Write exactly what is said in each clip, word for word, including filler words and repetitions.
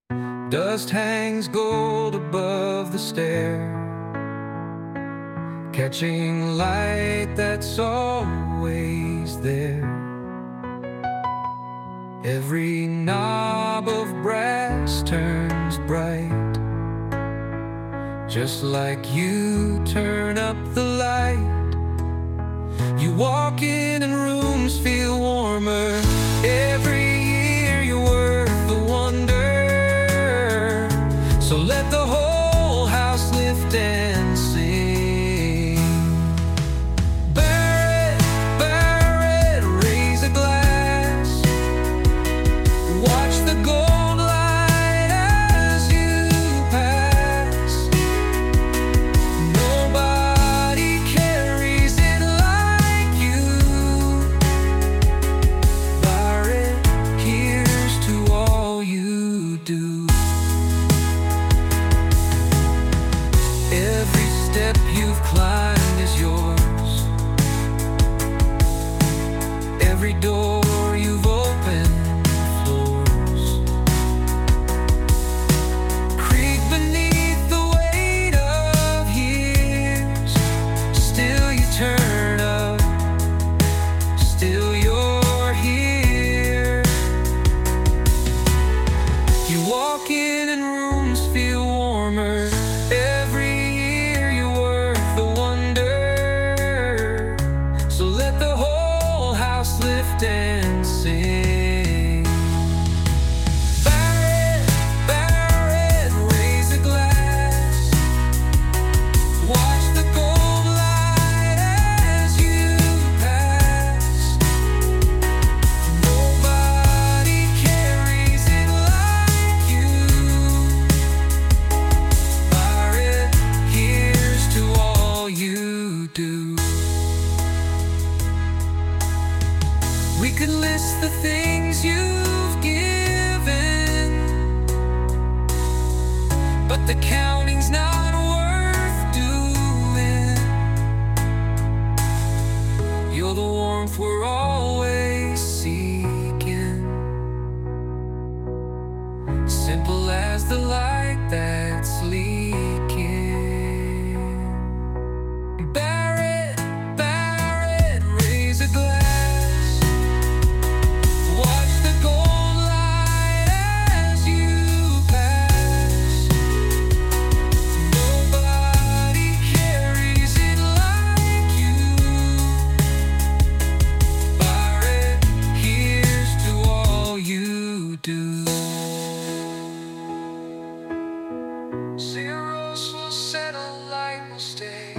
Dust hangs gold above the stair, catching light that's always there. Every knob of brass turns bright, just like you turn up the light. You walk in and rooms feel warmer. Every year you're worth the wonder. So let the whole house lift and sing. Barrett, Barrett, raise a glass. Watch the gold light as you pass. Nobody carries it like you. Barrett, here's to all you do. Every step you've climbed is yours. Every door you've opened floors. Creak beneath the weight of years. Still you turn up, still you're here. You walk in and rooms feel warmer. Every year you're worth the wonder. So let the whole house lift and sing. Barrett, Barrett, raise a glass. Watch the gold light as you pass. Nobody carries it like you. Barrett, here's to all you do. We could list the things you've given, but the counting's not worth doing. You're the warmth we're always seeking, simple as the light that's leaking. Barrett, Barrett, raise a glass. Watch the gold light as you pass. Nobody carries it like you. Barrett, here's to all you do. Zeros will settle, light will stay.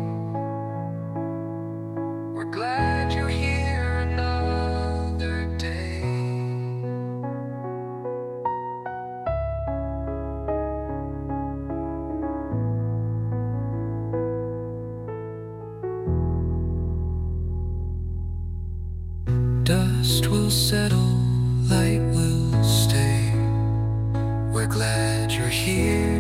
We're glad you're here another day. Dust will settle, light will stay. We're glad you're here